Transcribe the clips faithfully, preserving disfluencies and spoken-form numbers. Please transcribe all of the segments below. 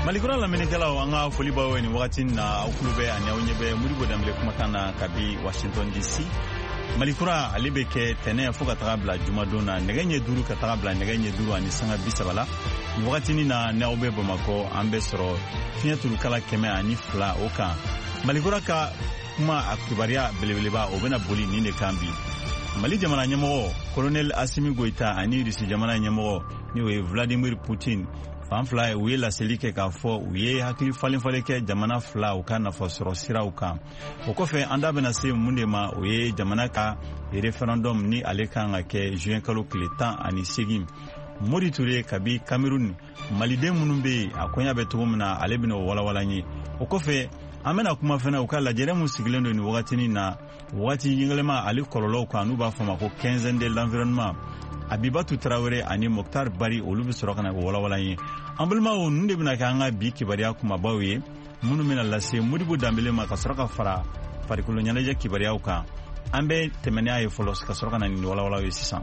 Malikura lamenikala wanga foliba weni wakati na ukulube anyawnyebe muribo damle kumakana kabi Washington D C. Malikura alibeke tene fuka tabla jumadona negenye duru ka tabla negenye duru ani sanga bisabala wakati ni na naobe Bamako ambesro fiatulu kala keme ani fla oka Malikura ka kuma akibaria belebeleba obena boli ninde kambi Mali jamana nyamo Colonel Assimi Goïta ani risi jamana nyamo niwe Vladimir Putin fanfla uye la selike ka fo uye hakili falen faleke jamana fla uka na fosoro sira uka okofe anda bena se mundema uye jamana ka referendum ni aleka ngake juin kalo kletan ani segim Modi Touré kabi Cameroun malide munumbe akonya betugumna alebino wala wala nyi okofe amena kuma fena ukala jeremu sigilendo ni wakati na wakati yingalema ali kololo kwa nuba fama ko quinzaine de l'environnement Abibatu Traoré ani Mokhtar Bari olubi sorokana wala wala yin ambulma o nunde bina kanga bi kibariya kuma bawe munu mena lase mudibu dambele ma kasoroka fara farikulo nyanaje kibariya uka ambe temene ay folos kasoroka ni wala wala wi sisan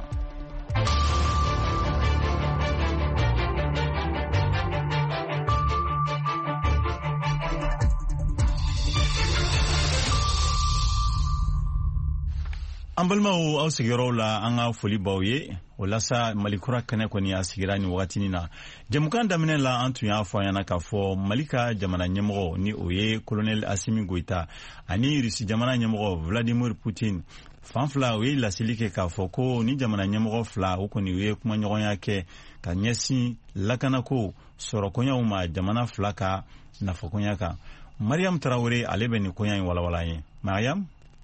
Ambalma o au sigiro la anga foli bawye o lasa Malikura kane koni asigira ni wakati nina jamukan damine la antu ya fo yana ka fo Malika jamana nyemgo ni oye Colonel Assimi Goïta ani risi jamana nyemgo Vladimir Putin fanfla we la silike ka fo ko ni jamana nyemgo fla uko ni we kuma nyogon yake ka nyesi lakana ko soro konya uma jamana fla ka na fo konya ka Mariam Traoré alebe ni konya wala wala yin Mariam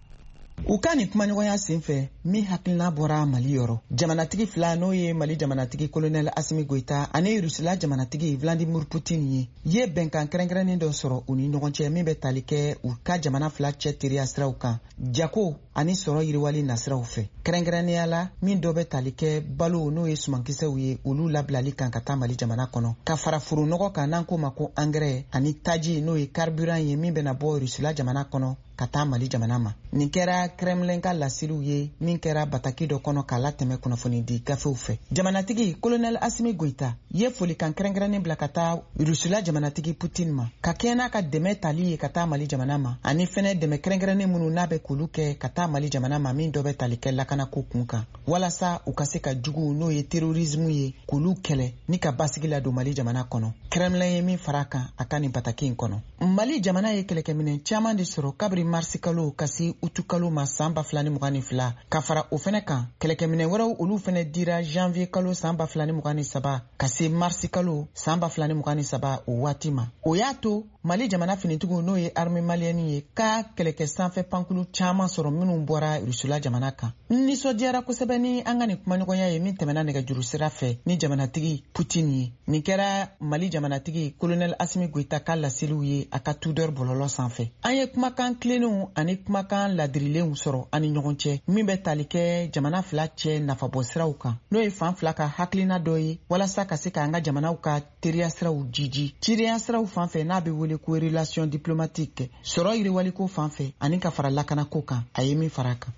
Ukani kuma ɲɔgɔnya senfɛ min hakilina bɔra Mali yɔrɔ jamanatigi fila n'o ye Mali jamanatigi Colonel Assimi Goïta ani Rusila jamanatigi Vladimir Putin ye ye bɛnkan kɛrɛnkɛrɛnnen dɔ sɔrɔ u ni ɲɔgɔn cɛ min bɛ tali kɛ u ka jamana fila cɛ teriya siraw kan jako ani sɔrɔ yiriwali nasiraw fɛ kɛrɛnkɛrɛnnenya la min dɔ bɛ tali kɛ balo n'o ye sumankisɛw ye olu labilali kan ka taa Mali jamana kɔnɔ ka fara furu nɔgɔ kan n'an ko ma ko engrais ani taji n'o ye carburant ye min bɛna bɔ Rusila jamana kɔnɔ ka taa Mali jamana ma nin kɛra Kremlin ka lasiriw ye min kɛra bataki dɔ kɔnɔ k'a latɛmɛ kunnafoni di gafew fɛ jamanatigi Colonel Assimi Goïta ye folikan kɛrɛnkɛrɛnnen bila ka taa Rusila jamanatigi Putin ma ka kɛ n'a ka dɛmɛ tali ye ka taa Mali jamana ma ani fɛnɛ dɛmɛ kɛrɛnkɛrɛnnen minnu n'a bɛ k'olu kɛ ka taa Mali jamana ma min dɔ bɛ tali kɛ lakana ko kun kan walasa u ka se ka jugu n'o ye terrorisme ye k'olu kɛlɛ ni ka basigi la don Mali jamana kɔnɔ Kremlin ye min fara kan a ka nin bataki in kɔnɔ Mali jamana ye kɛlɛkɛminɛ caman de sɔrɔ kabiri marsi kalo ka se utu kalo ma san ba fila ni mugan ni fila ka fara o fɛnɛ kan kɛlɛkɛminɛ wɛrɛw olu fɛnɛ dira janvier kalo san ba fila ni mugan ni saba ka se marsi kalo san ba fila ni mugan ni saba o waati ma o y'a to Mali jamana finitigiw n'o ye armée malienne ye ka kɛlɛkɛ sanfɛ pankulu caman sɔrɔ minnu bɔra Rusula jamana kan nisɔndiyara kosɛbɛ ni an ka nin kumaɲɔgɔnya ye min tɛmɛna nɛgɛjuru sira fɛ ni jamanatigi Putin ye nin kɛra Mali jamanatigi Colonel Assimi Goïta ka laseliw ye a ka tudeur bɔlɔlɔ sanfɛ an ye kumakan tilennenw ani kumakan ladirilenw sɔrɔ ani ɲɔgɔn cɛ min bɛ tali kɛ jamana fila cɛ nafabɔ siraw kan n'o ye fan fila ka hakilina dɔ ye walasa ka se ka an ka jamanaw ka teriya siraw jiji cidenya siraw fan fɛ n'a bɛ wele ko relation diplomatique sɔrɔ yiriwaliko fan fɛ ani ka fara lakana ko kan a ye min fara kan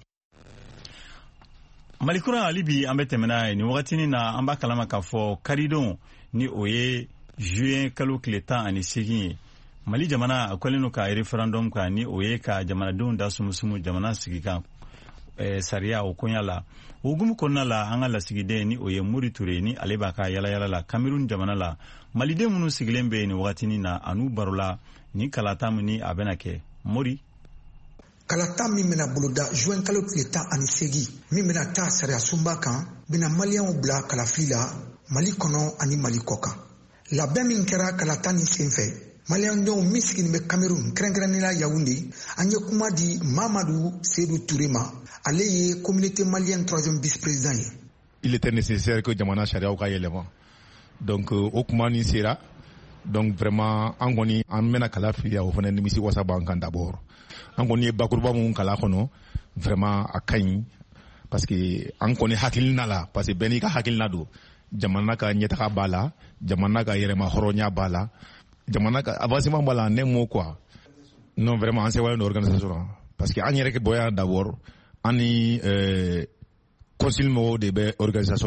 Malikura alibi an bɛ tɛmɛna ni wagatini na an b'a kalama k'a fɔ karidon ni o ye juin kalo tile tan ani segin ye Mali jamana a kɔlen no ka referendum kan ni o ye ka jamanadenw da sumusumu jamana sigi kan eh, sariya o konya la o gumu kɔnɔna la an ka lasigiden ni o ye Modi Touré ni ale b'a ka yalayala la Cameroun jamana la maliden minnu sigilen bɛ ni wagatini na anu barola ni kalata min ni a bɛna kɛ Modi kalata min bɛna boloda juin kalo tile tan ani segi min bɛna taa sariya sunba kan bɛna maliyɛnw bila kalafili la Mali kɔnɔ ani Mali kɔ kan labɛn min kɛra kalata ni senfɛ maliyɛndenw min sigilen bɛ Cameroun kɛrɛnkɛrɛnnenya Yaoundé an ye kuma di Mamadou Sédou Touré ma ale ye communauté malienne troisième vice-président ye il était nécessaire que jamana sariyaw ka yɛlɛma donc o kuma ni sera donc vraiment an kɔni an bɛna kala fili o fana nimisi wasa b'an kan d'abord an kɔni ye bakuruba mun kala kɔnɔ vraiment a ka ɲi parce que an kɔni hakilina la parce que bɛɛ n'i ka hakilina don jamana ka ɲɛtaga b'a la jamana ka yɛrɛma hɔrɔnya b'a la jamana ka avancement b'a la ne mo quoi non vraiment an sewalen do organisation parce que an yɛrɛ ke boya d'abord ani euh, conseil mo de bɛ organisation na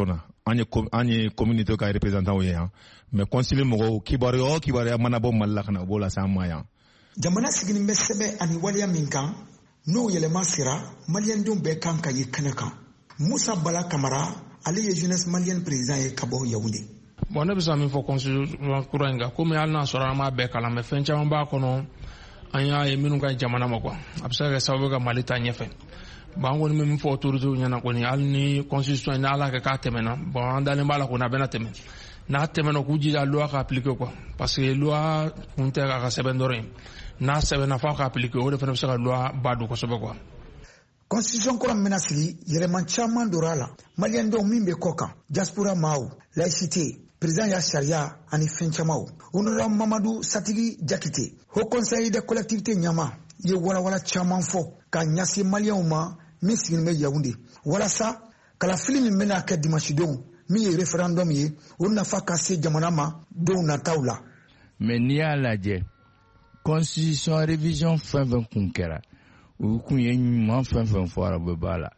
anye anye communauté ka représentant ye yan mais conseiller mo kibario kibario manabo malakna bola samaya jamana sigini mesebe ani waliya minkan no yelema sira malien dum be kan ka yikana kan Moussa Bala Kamara ali ye jeunesse malienne président ye kabo Yaoundé bon ne bisa min fo constitution kurenga comme yalna sora ma be kala me fen chama ba kono anya ye minu ka jamana mako absa ga sabu ga malita nyefe bango ni min fo tourzo nyana ko ni alni constitution na ala ka temena bon andale mbala ko na bena temen na temena ku ji la loi ka appliquer quoi parce que loi unta ka sebendore na sebena fa ka appliquer o de fa sa loi badu ko sobe quoi constitution ko menasili yereman chaman dorala malien do mimbe koka diaspora mau laïcité président ya sharia ani fenchamau honorable Mamadou Satigi Jakite au conseil des collectivités nyama ye wala wala chaman fo ka nyasi malien ma mi sigin me Yaoundé wala sa kala film mena ka dimanche don mi référendum ye on na fa ka se jamana ma don na taula mais ni ala je constitution révision fin vingt kunkera u kunye nyuma fin fin fora be bala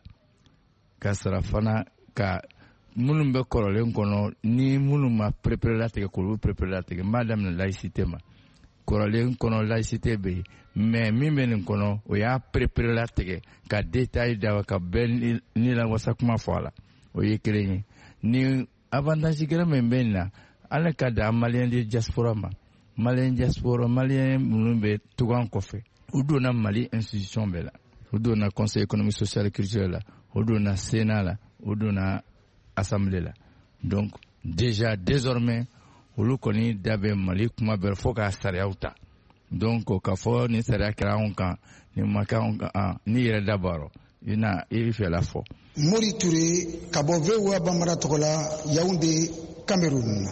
kasra fana ka munun be korolen kono ni munun ma préparer la tege ko préparer la tege madame la laïcité ma korolen kono laïcité be mais mi men kono o ya préparer la tege ka détail da ka ben ni la wasa kuma fola o ye kreni ni avantage kere men benna ala ka da malien de diaspora ma malien diaspora malien munun be tugan kofe udona Mali institution bela udona conseil économique social et culturel la udona sénat la udona assemblée la donc déjà désormais olu koni dabe Mali kuma ber foka sariauta donc ka fo ni saria kra on kan ni maka on kan ni yere dabaro ina il fait la fo Mori Touré kabove wa bamara tokola Yaoundé Cameroun.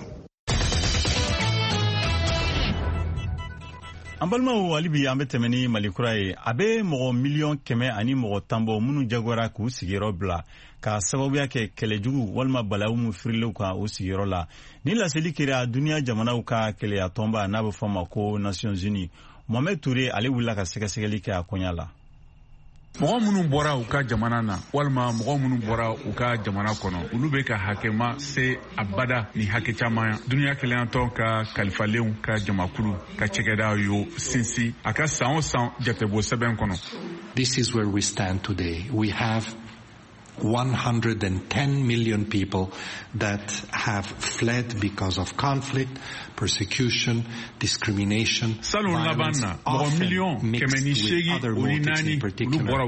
An balimaw alibi an bɛ tɛmɛ ni malikura ye a bɛ mɔgɔ miliyɔn kɛmɛ ani mɔgɔ tan bɔ minnu jagora k'u sigiyɔrɔ bila ka sababuya kɛ kɛlɛjugu walima balawu min firilew kan o sigiyɔrɔ la ni laseli kɛra duniya jamanaw ka kɛlɛya tɔnba n'a bɛ fɔ ma ko Nations Unies Mohamed Touré ale wulila ka sɛgɛsɛgɛli kɛ a koɲa la. mɔgɔ minnu bɔra u ka jamana na walima mɔgɔ minnu bɔra u ka jamana kɔnɔ olu bɛ ka hakɛma se abada ni hakɛ caman duniya keleyantɔ ka kalifalenw ka jamakulu ka cɛkɛda yo sinsin a ka san o san jatebɔ sɛbɛn kɔnɔ. This is where we stand today. We have one hundred ten million people that have fled because of conflict, persecution, discrimination, violence, often mixed with other motives, in particular the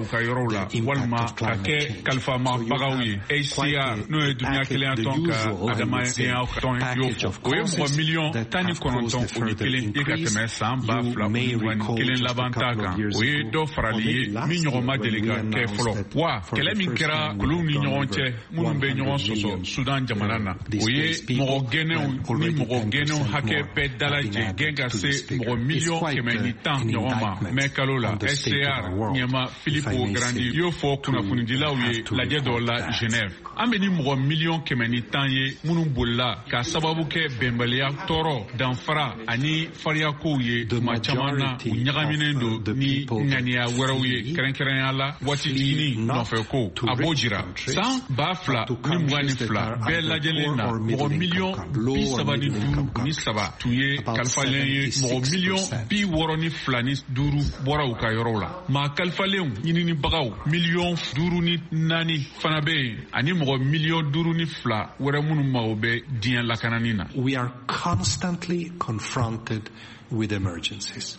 impact of climate change. So you have quite a package, the usual, I would say, package of causes that have caused a further increase. You may recall just a couple of years ago, or maybe last year, when we announced that for the first time kulu ni ɲɔgɔn cɛ minnu bɛ ɲɔgɔn sɔsɔ Sudan jamana na o ye mɔgɔ gɛnɛw ni mɔgɔ gɛnɛw hakɛ bɛɛ dalajɛ gɛn ka se mɔgɔ miliyɔn kɛmɛ ni tan ɲɔgɔn ma mɛ kalo la S C R ɲɛma Filippo Grandi y'o fɔ kunnafonidilaw ye lajɛ dɔw la Genève an bɛ ni mɔgɔ miliyɔn kɛmɛ ni tan ye minnu bolila ka sababu kɛ bɛnbaliya tɔɔrɔ danfara ani fariyakow ye tuma caman na u ɲagaminen don ni ŋaniya wɛrɛw ye kɛrɛnkɛrɛnya la waatitini nɔfɛko a b'o jira san ba fila ni mugan ni fila bɛɛ lajɛlen na mɔgɔ miliyɔn bi saba ni duuru ni saba tun ye kalifalen ye mɔgɔ miliyɔn bi wɔɔrɔ ni fila ni duuru bɔra u ka yɔrɔw la maa kalifalenw ɲininibagaw miliyɔn duuru ni naani fana bɛ yen ani mɔgɔ miliyɔn duuru ni fila wɛrɛ minnu mago bɛ diɲɛ lakanani na. We are constantly confronted with emergencies.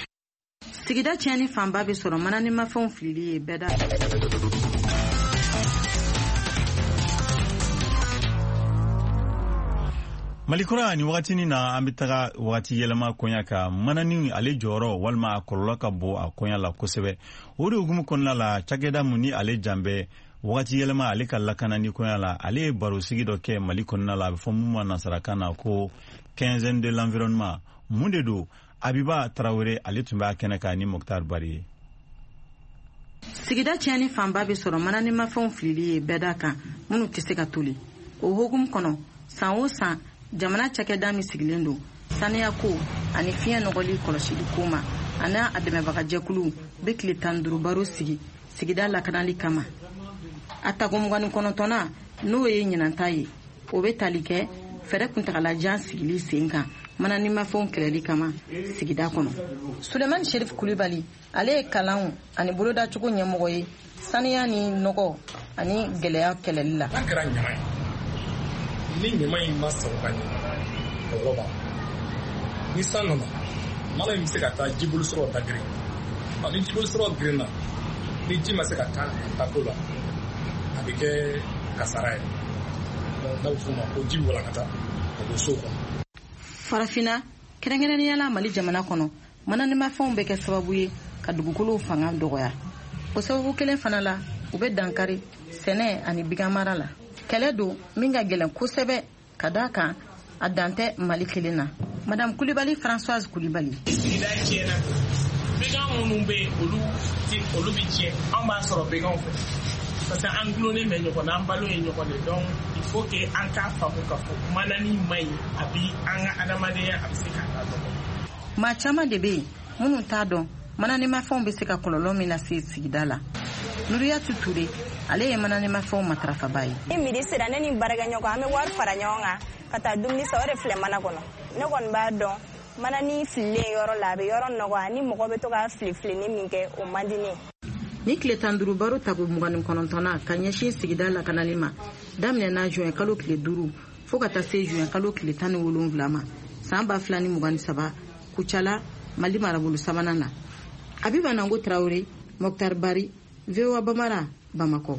Sigida tiɲɛni fanba bɛ sɔrɔ mana ni mafɛnw filili ye bɛɛ da. Malikura ni wagati ni na an bɛ taga wagati yɛlɛma koɲa ka manani ale jɔyɔrɔ walima a kɔlɔlɔ ka bon a koɲa la kosɛbɛ o de hukumu kɔnɔna la cakɛda mun ni ale janbɛ wagati yɛlɛma ale ka lakanani koɲa la ale ye barosigi dɔ kɛ Mali kɔnɔna la a bɛ fɔ mun ma nasarakan na ko quinzaine de l'environnement mun de don Abiba Traoré ale tun b'a kɛnɛ kan ni Mokhtar Bari ye. Sigida tiɲɛni fanba bɛ sɔrɔ mana ni mafɛnw filili ye bɛɛ da kan minnu tɛ se ka toli o hukumu kɔnɔ san o san jamana cakɛda min sigilen don saniya ko ani fiɲɛ nɔgɔli kɔlɔsili ko ma ani a dɛmɛbaga jɛkulu bɛ tile tan ni duuru baro sigi sigida lakanali kama a tago mugan ni kɔnɔntɔnna n'o ye ɲinanta ye o be tali kɛ fɛrɛ kuntagalajan sigili sen kan mananimafɛnw kɛlɛli kama sigida kɔnɔ. Sulemani Sherif Kulibali ale ye kalanw ani bolodacogo ɲɛmɔgɔ ye saniya ni nɔgɔ ani gɛlɛya kɛlɛli la. N'a kɛra ɲama ye ni ɲama in ma sɔrɔ ka ɲɛ kɔlɔlɔ b'a la. Ni san nana mana in bɛ se ka taa jiboli sɔrɔ da girin ni jiboli sɔrɔ girinna ni ji ma se ka taa tako la a bɛ kɛ kasara ye n'a bɛ f'o ma ko ji walankata ka bɔ so kɔnɔ. Farafina kɛrɛnkɛrɛnnenya la Mali jamana kɔnɔ mananimafɛnw bɛ kɛ sababu ye ka dugukolo fanga dɔgɔya. O sababu kelen fana la u bɛ dankari sɛnɛ ani bigamara la. Kɛlɛ don min ka gɛlɛn kosɛbɛ ka d'a kan a dan tɛ Mali kelen na. Madame Kulibali Françoise Kulibali. Sigida tiɲɛna bigan minnu bɛ yen olu ti olu bɛ tiɲɛ an b'a sɔrɔ biganw fɛ parce que an gulonnen bɛ ɲɔgɔn na an balo ye ɲɔgɔn de donc il faut que an k'a faamu ka fɔ manani ma ɲi a bi an ka adamadenya a bɛ se ka taa dɔgɔ. Maa caman de bɛ yen minnu t'a dɔn mananimafɛnw bɛ se ka kɔlɔlɔ min lase sigida la. Nuriyatu Ture ale ye mananimafɛnw matarafaba ye. Ni midi sera ne ni baarakɛɲɔgɔn an bɛ wari fara ɲɔgɔn kan ka taa dumuni san o de filɛ mana kɔnɔ. Ne kɔni b'a dɔn manani fililen yɔrɔ la a bɛ yɔrɔ nɔgɔya ni mɔgɔ bɛ to ka fili filini min kɛ o man di ne. Ni tile tan duuru baro tako mugan ni kɔnɔntɔnna ka ɲɛsin sigida lakanali ma daminɛna juin kalo tile duuru fo ka taa se juin kalo tile tan ni wolonwula ma san ba fila ni mugan ni saba Kucala Mali marabolo sabanan na. Abiba Nango Traoré, Mokhtar Bari, V O A Bamara, Bamako.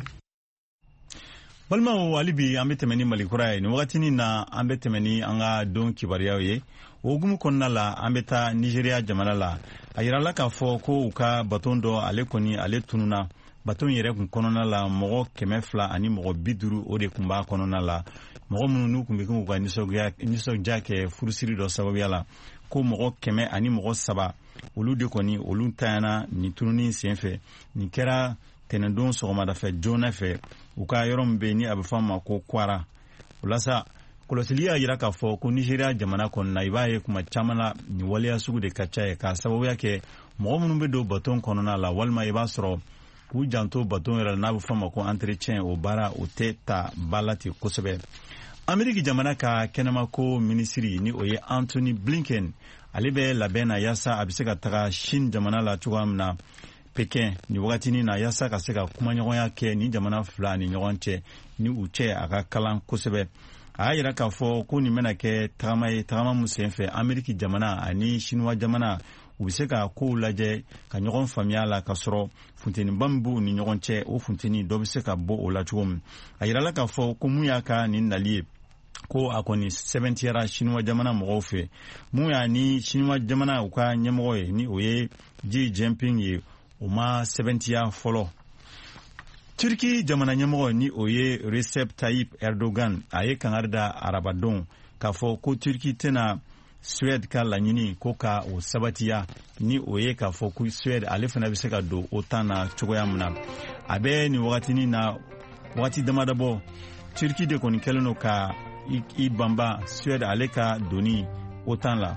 Balma wali bi an bɛ tɛmɛ ni Mali kura ye ni wagatini na an bɛ tɛmɛ ni an ka don kibaruyaw ye. O hukumu kɔnɔna la an bɛ taa Nigeria jamana la. A yirala k'a fɔ ko u ka baton dɔ ale kɔni ale tununa. Baton yɛrɛ kun kɔnɔna la mɔgɔ kɛmɛ fila ani mɔgɔ bi duuru o de kun b'a kɔnɔna la. Mɔgɔ minnu n'u kun bɛ k'u ka nisɔndiya kɛ furusiri dɔ sababuya la. Ko mɔgɔ kɛmɛ ani mɔgɔ saba olu de kɔni olu tayana ni tununi senfɛ. Nin kɛra tɛnɛndon sɔgɔmadafɛ joona fɛ u ka yɔrɔ min bɛ ni a bɛ fɔ a ma ko Kwara. O la sa kɔlɔsili y'a jira k'a fɔ ko Nigeria jamana kɔnɔna i b'a ye kuma caman na nin waleya sugu de ka ca ye k'a sababuya kɛ mɔgɔ minnu bɛ don baton kɔnɔna la walima i b'a sɔrɔ k'u janto baton yɛrɛ n'a bɛ fɔ a ma ko entretien o baara o tɛ ta ba la ten kosɛbɛ. Ameriki jamana ka kɛnɛmako minisiri ni o ye Anthony Blinken ale bɛ labɛn na yaasa a bɛ se ka taga Chine jamana la cogoya min na Pekin ni wagatini na yaasa ka se ka kumaɲɔgɔnya kɛ ni jamana fila ni ɲɔgɔn cɛ ni u cɛ a ka kalan kosɛbɛ. A y'a jira k'a fɔ ko nin bɛna kɛ tagama ye tagama min senfɛ Ameriki jamana ani Chinois jamana u bɛ se ka kow lajɛ ka ɲɔgɔn faamuya la ka sɔrɔ funteniba min b'u ni ɲɔgɔn cɛ o funteni dɔ bɛ se ka bɔ o la cogo min. A yirala k'a fɔ ko mun y'a ka nin nali ye ko a kɔni sɛbɛntiyara Chinois jamana mɔgɔw fɛ. Mun y'a ni Chinois jamana u ka ɲɛmɔgɔ ye ni o ye Xi Jinping ye o ma sɛbɛntiya fɔlɔ. Turki jamana ɲɛmɔgɔ ni o ye Recep Tayyip Erdogan a ye kangari da arabadenw k'a fɔ ko Turki tɛna Suède ka laɲini ko ka o sabatiya ni o ye k'a fɔ ko Suède ale fana bɛ se ka don OTAN na cogoya min na. A bɛ nin wagatini na wagati damadabɔ Turki de kɔni kɛlen don ka i banba Suède ale ka doni OTAN la.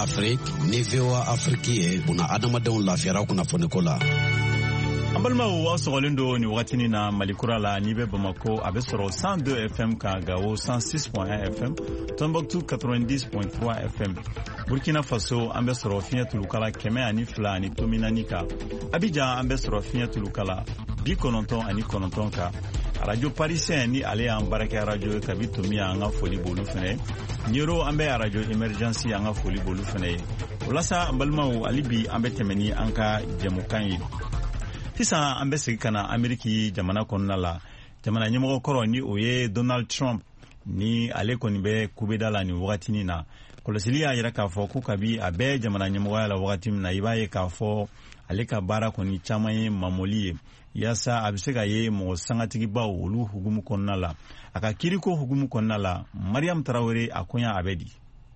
Afrique ni V O A Afrique ye buna adamadenw lafiyara kunnafoni ko la. An balimaw aw sɔgɔlen do ni wagatini na Malikura la ni bɛ Bamako a bɛ sɔrɔ cent deux F M kan Gao cent six point un F M, Tombouctou quatre-vingt-dix point trois F M, Burkina Faso an bɛ sɔrɔ fiɲɛ tulukala kɛmɛ ani fila ani tomi naani kan, Abidjan an bɛ sɔrɔ fiɲɛ tulukala bi kɔnɔntɔn ani kɔnɔntɔn kan, Radio Parisien ni ale y'an baarakɛ radio ye kabi tomi an ka foli b'olu fɛnɛ, Nioro an bɛ Radio Emergency an ka foli b'olu fɛnɛ ye. Walasa an balimaw hali bi an bɛ tɛmɛ ni an ka jɛmukan ye. Sisan an bɛ segin ka na Ameriki jamana kɔnɔna la, jamana ɲɛmɔgɔ kɔrɔ ni o ye Donald Trump ni ale kɔni bɛ kubeda la ni wagatini na. Kɔlɔsili y'a yira k'a fɔ ko kabi a bɛ jamana ɲɛmɔgɔya la wagati min na i b'a ye k'a fɔ ale ka baara kɔni caman ye mamoli ye yaasa a bɛ se ka ye mɔgɔ sangatigibaw olu hukumu kɔnɔna la. A ka kiriko hukumu kɔnɔna la, Mariam Tarawele a koɲa a bɛ di.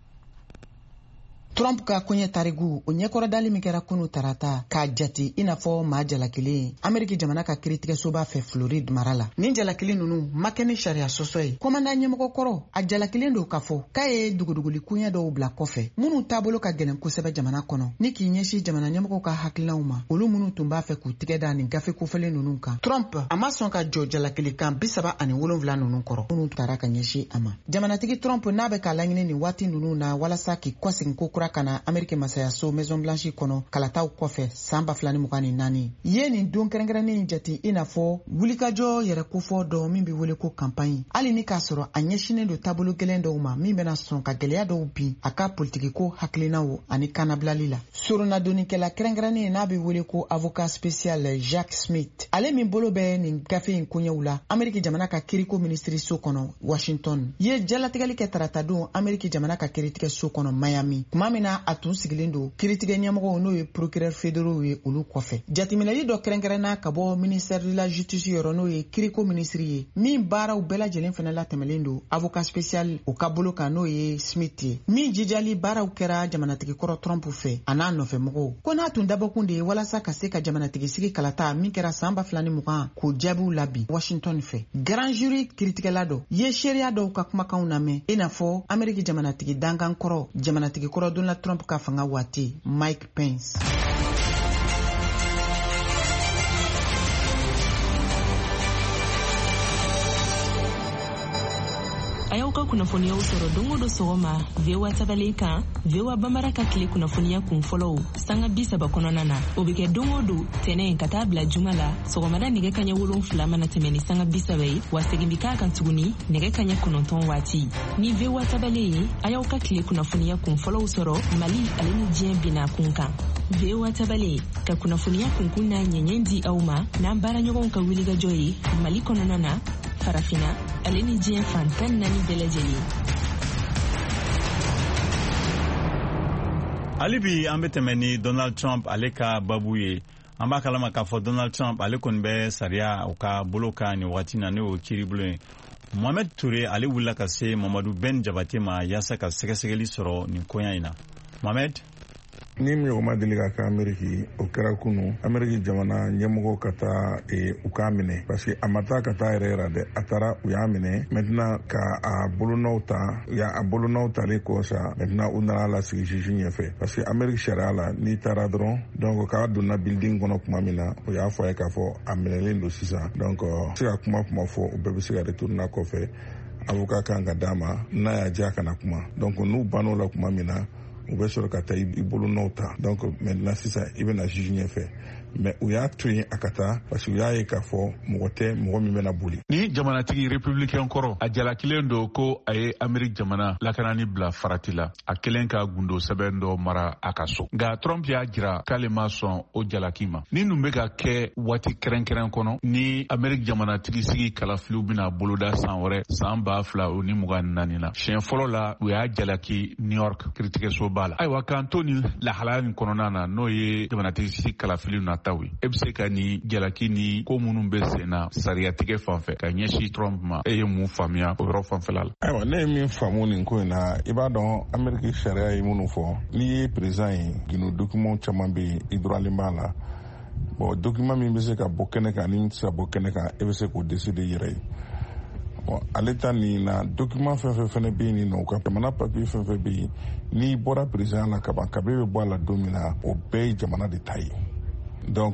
Trump ka koɲɛ tarigu o ɲɛkɔrɔdali min kɛra kunu tarata k'a jate i n'a fɔ maa jalakelen Ameriki jamana ka kiiritigɛsoba fɛ Floride mara la. Nin jalakelen ninnu ma kɛ ni sariya sɔsɔ ye. Kɔmanda ɲɛmɔgɔ kɔrɔ a jalakelen do k'a fɔ k'a ye duguduguli kuɲɛ dɔw bila kɔfɛ minnu taabolo ka gɛlɛn kosɛbɛ jamana kɔnɔ ni k'i ɲɛsin jamana ɲɛmɔgɔw ka hakilinaw ma olu minnu tun b'a fɛ k'u tigɛ da nin gafe kofɔlen ninnu kan. Trump a ma sɔn ka jɔ jalakelen kan bi saba ani wolonwula ninnu kɔrɔ minnu taara ka ɲɛsin a ma. Jamanatigi Trump n'a bɛ k'a laɲini nin waati ninnu na walasa k'i kɔsegin ko kura kana Ameriki masayaso Maison Blanche kɔnɔ kalataw kɔfɛ san ba fila ni mugan ni naani. Ye nin don kɛrɛnkɛrɛnnen jate i n'a fɔ wulikajɔ yɛrɛ kofɔ dɔ min bɛ wele ko campagne. Hali ni k'a sɔrɔ a ɲɛsinen do taabolo gɛlɛn dɔw ma min bɛna sɔn ka gɛlɛya dɔw bin a ka politikiko hakilinaw ani kanabilali la. Soronadonikɛla kɛrɛnkɛrɛnnen n'a bɛ wele ko avocat spécial Jack Smith. Ale min bolo bɛ nin gafe in koɲɛw la Ameriki jamana ka kiiriko ministiriso kɔnɔ Washington. Ye jalatigɛli kɛ tarata don Ameriki jamana ka kiiritigɛso kɔnɔ Miami. Kuma min na a tun sigilen do kiiritigɛ ɲɛmɔgɔw n'o ye procureur fédéraux ye olu kɔfɛ. Jateminɛli dɔ kɛrɛnkɛrɛnna ka bɔ ministère de la justice yɔrɔ n'o ye kiiriko ministri ye min baaraw bɛɛ lajɛlen fɛnɛ latɛmɛlen do avocat spécial o ka bolo kan n'o ye Smith ye min jijali baaraw kɛra jamanatigi kɔrɔ Trump fɛ a n'a nɔfɛmɔgɔw ko n'a tun dabɔkun de ye walasa ka se ka jamanatigi sigi kalata min kɛra san ba fila ni mugan k'o jaabiw labi Washington fɛ. Grand jury kiiritigɛla dɔ ye seereya dɔw ka kumakanw lamɛn i n'a fɔ Ameriki jamanatigi dangan kɔrɔ jamanatigi kɔrɔ Donald Trump ka fanga waati Mike Pence. A y'aw ka kunnafoniyaw sɔrɔ don o don sɔgɔma V O A tabalen kan V O A Bambara ka tile kunnafoniya kun fɔlɔw sanga bi saba kɔnɔna na o bɛ kɛ don o don tɛnɛn ka taa bila juma la sɔgɔmada nɛgɛ kaɲɛ wolonfila mana tɛmɛ ni sanga bi saba ye wa segin bi k'a kan tuguni nɛgɛ kaɲɛ kɔnɔntɔn waati ni V O A tabalen ye a y'aw ka tile kunnafoniya kun fɔlɔw sɔrɔ Mali ale ni diɲɛ binna kun kan. V O A tabalen ka kunnafoniya kunkun n'a ɲɛɲɛ di aw ma n'an baaraɲɔgɔnw ka wulikajɔ ye Mali kɔnɔna na farafina ale ni diɲɛ fantan naani bɛɛ lajɛlen. Hali bi an bɛ tɛmɛ ni Donald Trump ale ka babu ye. An b'a kalama k'a fɔ Donald Trump ale kɔni bɛ sariya u ka bolo kan ni wagati na n'o kiiribulon ye. Mohamed Toure ale wulila ka se Mamadu Ben Jabate ma yaasa ka sɛgɛsɛgɛli sɔrɔ nin koɲa in na. Mohamed? Ni mɔgɔ ma deli ka kɛ Ameriki o kɛra kunu Ameriki jamana ɲɛmɔgɔ ka taa u k'a minɛ parce que a ma taa ka taa yɛrɛ yɛrɛ dɛ a taara u y'a minɛ maintenant ka a bolonɔw ta u y'a a bolonɔw talen kɔ sa maintenant u nana lasigi juge ɲɛfɛ parce que Ameriki sariya la n'i taara dɔrɔn donc k'a donna building kɔnɔ tuma min na u y'a fɔ a ye k'a fɔ a minɛlen don sisan donc se ka kuma kuma fɔ u bɛɛ bɛ se ka retourner kɔfɛ avocat kan ka d'a ma n'a y'a diya kana kuma donc n'u bann'o la kuma min na u bɛ sɔrɔ ka taa i bolo nɔw ta donc maintenant sisan i bɛna juge ɲɛfɛ mais u y'a to yen a ka taa parce que u y'a ye k'a fɔ mɔgɔ tɛ mɔgɔ min bɛna boli. Ni jamanatigi républicain kɔrɔ a jalakilen don ko a ye Ameriki jamana lakanani bila farati la a kelen ka gundo sɛbɛn dɔ mara a ka so nka Trump y'a jira k'ale ma sɔn o jalaki ma. Ni nun bɛ ka kɛ waati kɛrɛnkɛrɛn kɔnɔ ni Ameriki jamanatigi sigi kalafiliw bɛna boloda san wɛrɛ san ba fila o ni mugan ni naani na siɲɛ fɔlɔ la u y'a jalaki New York kiiritigɛso b'a la. Ayiwa k'an to nin lahalaya nin kɔnɔna na n'o ye jamanatigi sigi kalafiliw na taw ye e bɛ se ka ni jalaki ni ko minnu bɛ sen na sariyatigɛ fanfɛ ka ɲɛsin Trump ma e ye mun faamuya o yɔrɔ fanfɛla la. Ayiwa ne ye min faamu nin ko in na i b'a dɔn Ameriki sariya ye minnu fɔ n'i ye président ye gino document caman bɛ yen i duralen b'a la bon document min bɛ se ka bɔ kɛnɛ kan ni min tɛ se ka bɔ kɛnɛ kan e bɛ se k'o décider i yɛrɛ ye ale ta nin na document fɛn fɛn fɛnɛ bɛ yen nɔ u ka jamana papier fɛn fɛn bɛ yen n'i bɔra président la kaban kabe bɛ bɔ a la don min na o bɛɛ ye jamana de ta ye donc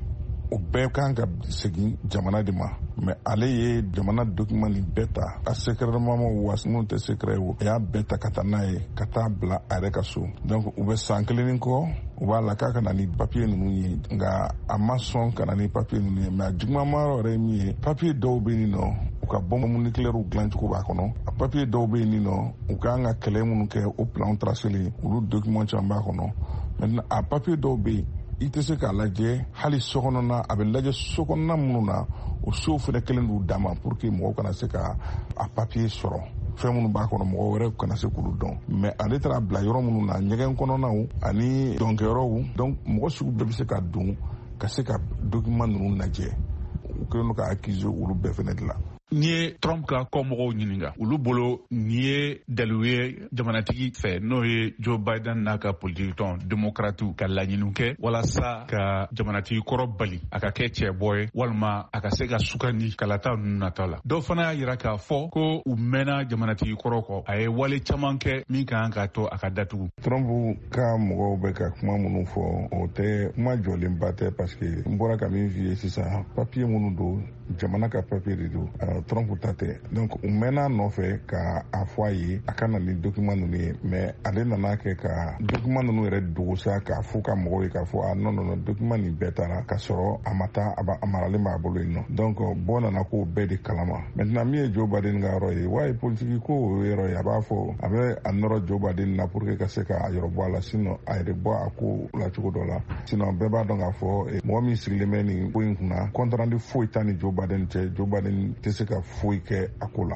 o bɛɛ kan ka segin jamana de ma mais ale ye jamana document nin bɛɛ ta a secrètement wa minnu tɛ secret o y'a bɛɛ ta ka taa n'a ye ka taa bila a yɛrɛ ka so donc u bɛ san kelen kɔ u b'a la k'a ka na ni papier ninnu ye nka a ma sɔn ka na ni papier ninnu ye mais a jugumanma yɔrɔ ye min ye papier dɔw bɛ yen nɔ u ka bombe nucléaire dilan cogo b'a kɔnɔ a papier dɔw bɛ yen nɔ u kan ka kɛlɛ minnu kɛ o plan tracé olu document caman b'a kɔnɔ maintenant a papier dɔw bɛ yen i tɛ se k'a lajɛ hali sokɔnɔna a bɛ lajɛ sokɔnɔna minnu na o sow fana kelen d'u dan ma pour que mɔgɔw kana se ka a papier sɔrɔ fɛn minnu b'a kɔnɔ mɔgɔ wɛrɛ kana se k'olu dɔn mais ale taara bila yɔrɔ minnu na ɲɛgɛn kɔnɔnaw ani dɔnkɛyɔrɔw donc mɔgɔ sugu bɛɛ bɛ se ka don ka se ka document ninnu lajɛ u kɛlen don ka accuser olu bɛɛ fana de la. N'i ye Trump ka kɔmɔgɔw ɲininka olu bolo nin ye dalilu ye jamanatigi fɛ n'o ye Joe Biden n'a ka politique tɔn démocrate ka laɲiniw kɛ walasa ka jamanatigi kɔrɔ bali a ka kɛ cɛbɔ ye walima a ka se ka sugandi kalata ninnu nata la. Dɔw fana y'a yira k'a fɔ ko u mɛnna jamanatigi kɔrɔ kɔ a ye wale caman kɛ min ka kan k'a to a ka datugu. Trump ka mɔgɔw bɛ ka kuma minnu fɔ o tɛ kuma jɔlenba tɛ parce que n bɔra ka min f'i ye sisan papier minnu don jamana ka papier de don. Trump ta tɛ donc u mɛnna nɔfɛ ka a fɔ a ye a ka na ni document ninnu ye mais ale nana kɛ ka document ninnu yɛrɛ dogo sa k'a fɔ ka mɔgɔw ye k'a fɔ a non non document nin bɛɛ taara ka sɔrɔ a ma taa a maralen b'a bolo yen nɔ donc bɔ nana k'o bɛɛ de kalama maintenant min ye Joe Biden ka yɔrɔ ye wa ye politique ko o yɔrɔ ye a b'a fɔ a bɛ a nɔrɔ Joe Biden na pour que ka se k'a yɔrɔ bɔ a la sinon a yɛrɛ bɔ a ko la cogo dɔ la sinon bɛɛ b'a dɔn k'a fɔ mɔgɔ min sigilen bɛ nin ko in kunna compte rendu foyi t'a ni Joe Biden cɛ Joe Biden tɛ se ka foyi kɛ a ko la.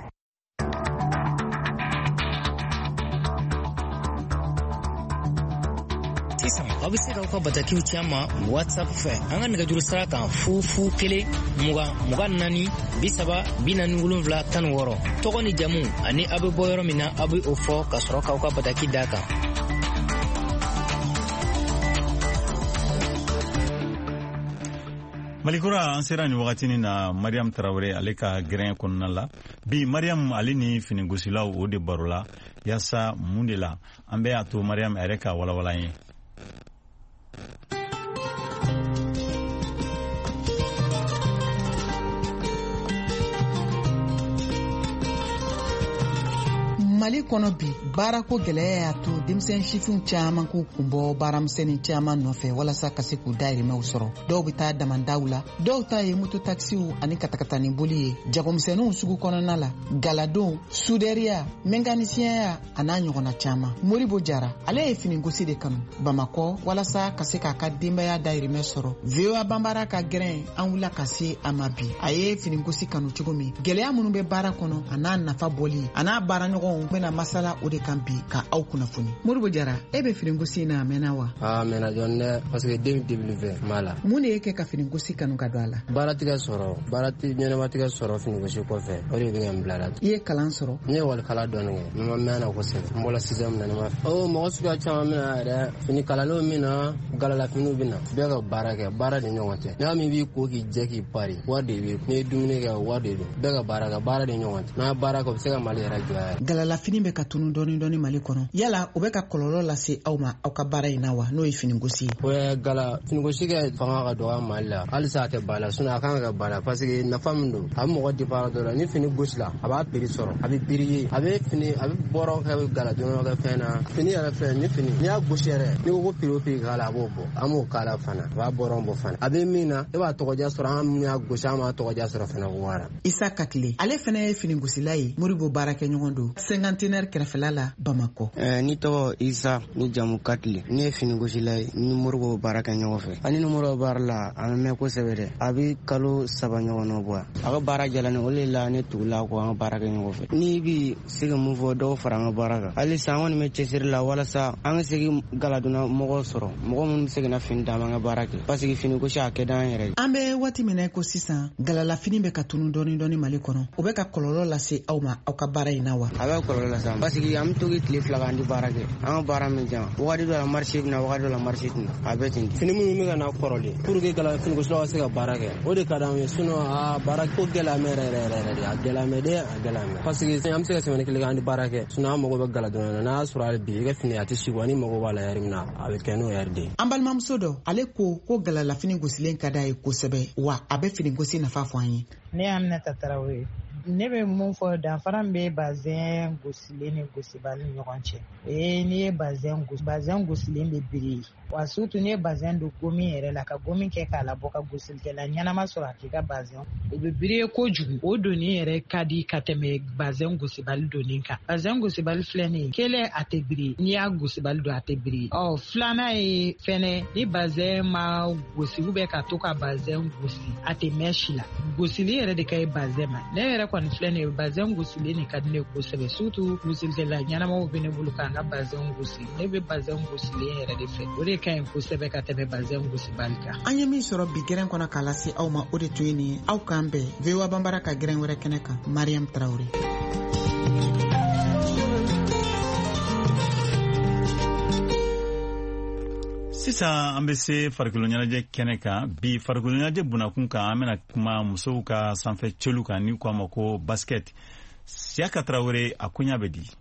Sisan aw bɛ se k'aw ka batakiw ci an ma WhatsApp fɛ an ka nɛgɛjuru sira kan fu fu kelen mugan mugan naani bi saba bi naani wolonwula tan ni wɔɔrɔ tɔgɔ ni jamu ani aw bɛ bɔ yɔrɔ min na aw bɛ o fɔ ka sɔrɔ k'aw ka bataki d'a kan. Malikura an sera ni wagatini na Mariam Traoré ale ka gɛrɛn kɔnɔna la bi Mariam ale ni finigosilaw o de baro la yasa mun de la an bɛ a to Mariam yɛrɛ ka walawala ye. Mali kɔnɔ bi baarako gɛlɛya y'a to denmisɛn sifinw caman k'u kunbɔ baaramisɛnnin caman nɔfɛ walasa ka se k'u dahirimɛw sɔrɔ dɔw bɛ taa damandaw la dɔw ta ye moto taxiw ani katakatani boli ye jagomisɛnninw sugu kɔnɔna la galadon sudɛriya mɛnkanisiyaya a n'a ɲɔgɔnna caman Moribo Jara ale ye finigosi de kanu Bamakɔ walasa ka se k'a ka denbaya dahirimɛ sɔrɔ V O A banbara ka gɛrɛn an wula ka se a ma bi a ye finigosi kanu cogo min gɛlɛya minnu bɛ baara kɔnɔ a n'a nafa bɔli a n'a baaraɲɔgɔnw bɛna masala o de kan bi ka aw kunnafoni. Moribo Jara e bɛ finigosi na a mɛnna wa? A mɛnna dɔɔni dɛ parce que deux mille dix-huit m'a la. Mun de ye kɛ ka finigosi kanu ka don a la? Baaratigɛ sɔrɔ baarati ɲɛnɛmatigɛ sɔrɔ finigosi kɔfɛ o de bɛ ka n bila la. I ye kalan sɔrɔ? Ne ye walikala dɔɔni kɛ n ma mɛn na kosɛbɛ n bɔra sixième na ne ma fɛ. Ɔ mɔgɔ suguya caman bɛ na yɛrɛ fini kalanlenw bɛ na galalafiniw bɛ na bɛɛ ka baara kɛ baara de ɲɔgɔn cɛ n'a min b'i ko k'i jɛ k'i pari wari de bɛ n'i ye dumuni kɛ wari de don bɛɛ ka baara kɛ baara de ɲɔgɔn cɛ n'a baara kɛ o bɛ se ka Mali yɛrɛ jɔ yɛrɛ. Galalafini bɛ ka tunu dɔɔni dɔɔni Mali kɔnɔ yala o bɛ ka kɔlɔlɔ lase aw ma aw ka baara in na wa n'o ye finigosi ye? O gala finigosi kɛ fanga ka dɔgɔ Mali la halisa a tɛ ba la sinon a kan ka ba la parce que nafa min don a bɛ mɔgɔ départ dɔ la ni fini gosi la a b'a prix sɔrɔ a bɛ prix ye a bɛ fini a bɛ bɔrɔ kɛ gala dɔrɔn kɛ fɛn na fini yɛrɛ filɛ ni fini n'i y'a gosi yɛrɛ n'i ko ko prix o prix k'a la a b'o bɔ an b'o k'a la fana a b'a bɔrɔ bɔ fana a bɛ min na e b'a tɔgɔdiya sɔrɔ an min y'a gosi an b'a tɔgɔdiya sɔrɔ fana ko wara. Isa Kakile ale fana ye finigosila ye Moribo baarakɛɲɔgɔn don cinquantenaire kɛrɛfɛla la Bamakɔ. ɛɛ ni tɔgɔ Isa ni jamu Kakile ne ye finigosila ye ni Moribo baara kɛ ɲɔgɔn fɛ ani ni Moribo baara la a mɛn kosɛbɛ dɛ a bɛ kalo saba ɲɔgɔn bɔ a ka baara jala ne o de la ne tugula ko an ka baara kɛ ɲɔgɔn fɛ n'i bi se ka mun fɔ dɔw fara an ka baara kan halisa an kɔni bɛ cɛsiri la walasa an ka se galadonna mɔgɔw sɔrɔ mɔgɔ minnu bɛ se ka na fini d'an ma an ka baara kɛ parce que finigosi a kɛ d'an yɛrɛ. An bɛ waati min na ko sisan galalafini bɛ ka tunu dɔɔni dɔɔni Mali kɔnɔ o bɛ ka kɔlɔlɔ lase aw ma aw ka baara in na wa? A bɛ kɔlɔlɔ kɔlɔlɔ las'an ma parce que an bɛ to k'i tile fila k'an di baara kɛ an ka baara min jan wagati dɔ la marché bɛ na wagati dɔ la marché tɛ na a bɛɛ ten fini minnu bɛ ka na kɔrɔlen pour que kala finikosulaw ka se ka baara kɛ o de ka d'an ye sinon a baara ko gɛlɛya mɛ yɛrɛ yɛrɛ yɛrɛ de a gɛlɛya mɛ de a gɛlɛya mɛ parce que an bɛ se ka semaine kelen k'an di baara kɛ sinon an mago bɛ gala dɔrɔn na n'a y'a sɔrɔ hali bi i ka fini a tɛ si wa ni mago b'a la yɛrɛ min na a bɛ kɛ n'o yɛrɛ de ye. An balimamuso dɔ ale ko ko galala fini gosilen ka d'a ye kosɛbɛ wa a bɛ fini gosi nafa fɔ an ye. Ne Aminata Tarawele ne bɛ mun fɔ danfara min bɛ bazɛn gosilen ni gosibali ni ɲɔgɔn cɛ ee n'i ye bazɛn gosi bazɛn gosilen bɛ biri wa surtout n'i ye bazɛn don gomi yɛrɛ la ka gomi kɛ k'a labɔ ka gosilikɛla ɲɛnama sɔrɔ a k'i ka bazɛn o bɛ biri kojugu o donni yɛrɛ ka di ka tɛmɛ bazɛn gosibali donni kan bazɛn gosibali filɛ nin ye kelen a tɛ biri n'i y'a gosibali don a tɛ biri ɔ filanan ye fɛnɛ ni bazɛn ma gosi ou bien ka to ka bazɛn gosi a tɛ mɛn si la gosili yɛrɛ de ka ɲi bazɛn ma ne yɛrɛ kɔni filɛ nin ye bazɛn gosilen de ka di ne kosɛbɛ surtout gosilikɛla ɲɛnamaw bɛ ne bolo k'an ka bazɛn gosi ne bɛ bazɛn gosilen yɛrɛ de fɛ o de ka ɲi kosɛbɛ ka tɛmɛ bazɛn gosibali kan. An ye min sɔrɔ bi gɛrɛn kɔnɔ k'a lase aw ma o de tun ye nin ye aw k'an bɛn V O A Banbara ka gɛrɛn wɛrɛ kɛnɛ kan Mariam Tarawele. Sisan an bɛ se farikolo ɲɛnajɛ kɛnɛ kan bi farikolo ɲɛnajɛ bunakun kan an bɛna kuma musow ka sanfɛ celu kan ni k'a ma ko basket Siyaka Tarawele a koɲa bɛ di.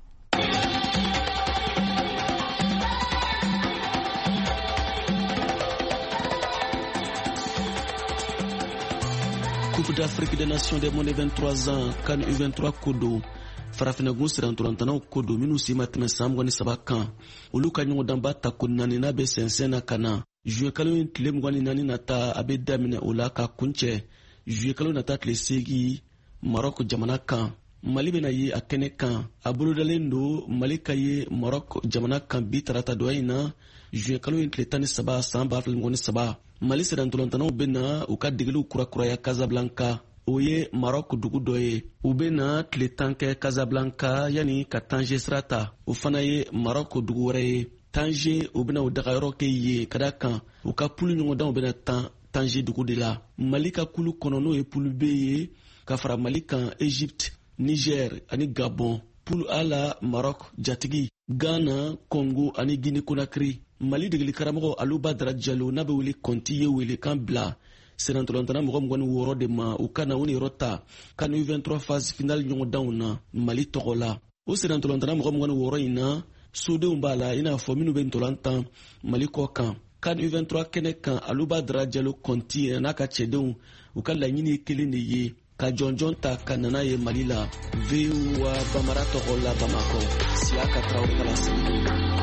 Coupe d'Afrique des Nations des moins de vingt-trois ans CAN U vingt-trois kodo farafinagun sirantolantanaw kodo minnu si ma tɛmɛ san mugan ni saba kan olu ka ɲɔgɔndanba ta ko naani n'a bɛ sɛnsɛn na ka na juillet kalo in tile mugan ni naani nata a bɛ daminɛ o la ka kuncɛ juillet kalo nata tile seegin Maroc jamana kan Mali bɛna ye a kɛnɛ kan a bolodalen don Mali ka ye Maroc jamana kan bi tarata dɔ in na juillet kalo in tile tan ni saba san ba fila mugan ni saba Mali sirantolantanaw bɛna u ka degeliw kurakuraya Casablanca o ye Maroc dugu dɔ ye u bɛna tile tan kɛ Casablanca yani ka Tanger sira ta o fana ye Maroc dugu wɛrɛ ye Tanger u bɛna u dagayɔrɔ kɛ ye ka da kan u ka pulu ɲɔgɔndanw bɛna tan Tanger dugu de la Mali ka kulu kɔnɔ n'o ye pulu B ye ka fara Mali kan Egypte Niger ani Gabon pulu A la Maroc jatigi Ghana Congo ani Guinée Conakry Mali degeli karamɔgɔ Alu Badara Diallo n'a bɛ wele kɔnti ye wele kan bila senantolantana mɔgɔ mugan ni wɔɔrɔ de ma u kana u ni yɔrɔ ta CAN U vingt-trois phase finale ɲɔgɔndanw na Mali tɔgɔ la o senantolantana mɔgɔ mugan ni wɔɔrɔ in na sodenw b'a la i n'a fɔ minnu bɛ ntolantan Mali kɔ kan CAN U vingt-trois kɛnɛ kan Alu Badara Diallo kɔnti n'a ka cɛdenw u ka laɲini ye kelen de ye ka jɔnjɔn ta ka nana ye Mali la V O A Banbara tɔgɔ la Bamakɔ Siyaka Tarawele ka laseli.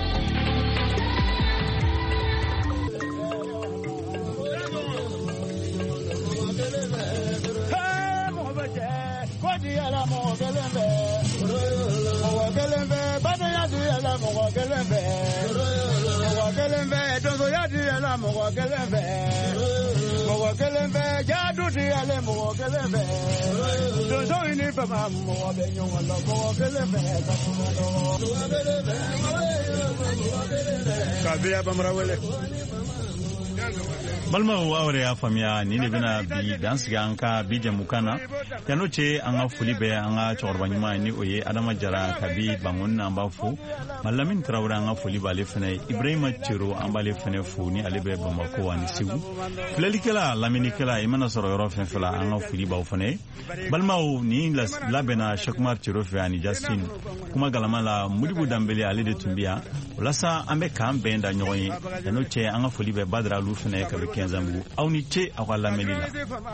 Balimaw aw yɛrɛ y'a faamuya nin de bɛna bi dan sigi an ka bi jɛmukan na yan'o cɛ an ka foli bɛ an ka cɛkɔrɔba ɲuman ni o ye Adama Jara kabi Bangoni an b'a fo Malamine Tarawele an ka foli b'ale fana ye Ibrahima Cero an b'ale fana fo ni ale bɛ Bamako ani Segu filɛlikɛla lamɛnnikɛla i mana sɔrɔ yɔrɔ fɛn fɛn la an ka foli b'aw fana ye balimaw nin labɛnna Cheikh Cero fɛ ani Jasine kuma galama la Modibo Dambele ale de tun bɛ yan walasa an bɛ k'an bɛn da ɲɔgɔn ye yan'o cɛ an ka foli bɛ Badara Alu fana ye ka bɛ Kɛnzanbugu aw ni ce aw ka lamɛnni la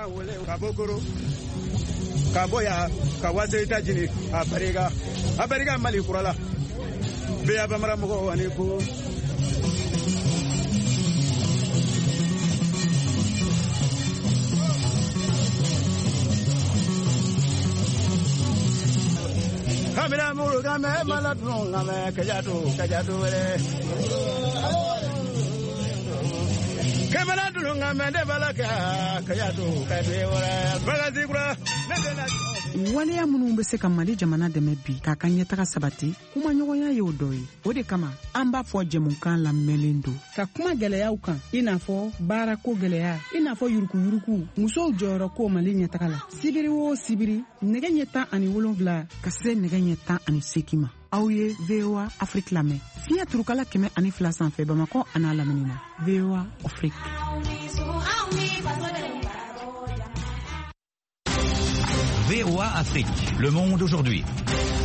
ka bɔ yan ka wase ta jini a barika a barika Mali kura la V O A Banbara mɔgɔw ani ko kamera mulu game malatun game kajatu kajatu wele kamera dulu game de balaka kajatu kajatu wele balazikura waleya minnu be se ka Mali jamana dɛmɛ bi k'a ka ɲɛtaga sabati kumaɲɔgɔnya y'o dɔ ye. O de kama an b'a fɔ jɛmukan lamɛnlen don ka kuma gɛlɛyaw kan i n'a fɔ baarako gɛlɛya, i n'a fɔ yurukuyuruku, musow jɔyɔrɔ ko Mali ɲɛtaga la. Sibiri o sibiri nɛgɛ ɲɛ tan ani wolonwula ka se nɛgɛ ɲɛ tan ani seegin ma. Aw ye V O A Afrique lamɛn fiɲɛ turukala kɛmɛ ani fila sanfɛ Bamakɔ a n'a lamini na. V O A Afrique. V O A Afrique, le monde aujourd'hui.